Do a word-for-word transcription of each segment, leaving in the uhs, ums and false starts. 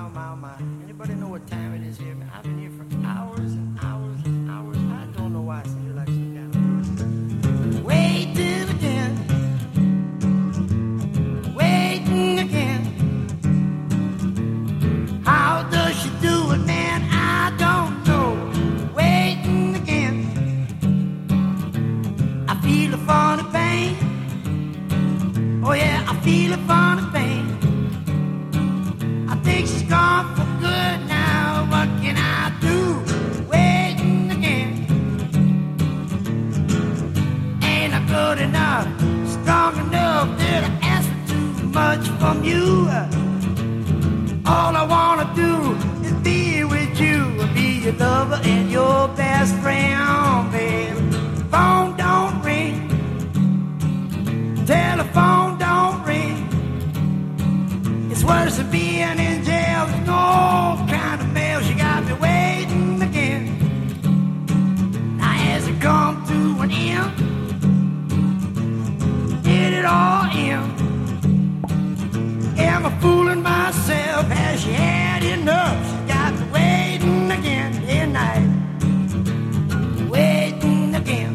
my, my. Anybody know what time it is here? Man, I've been here for hours and hours and hours. I don't know why I feel like some kind of waiting again, waiting again. How does she do it, man? I don't know. Waiting again. I feel a funny pain. Oh yeah, I feel a funny pain. I think she's gone for good now. What can I do? Waiting again. Ain't I good enough, strong enough that I ask for too much from you? All I wanna do is be with you, be your lover and your best friend, baby. Phone don't ring, telephone don't ring. It's worse than being in jail. There's no kind of mail. She got me waiting again. Now has it come to an end? Did it all end? Am I fooling myself? Has she had enough? She got me waiting again day and night. Waiting again.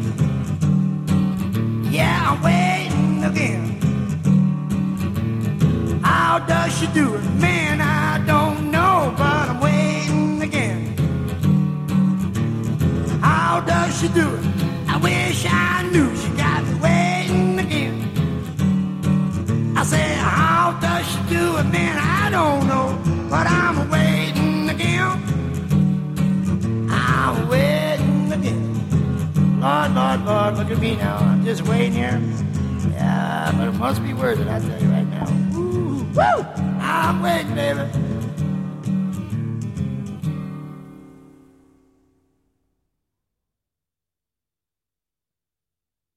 Yeah, I'm waiting again. How does she do it? Man, I don't know, but I'm waiting again. How does she do it? I wish I knew. She got me waiting again. I said, how does she do it? Man, I don't know, but I'm waiting again. I'm waiting again. Lord, Lord, Lord, look at me now. I'm just waiting here. Yeah, but it must be worth it, I tell you right now. Woo, woo! I'm waiting, baby.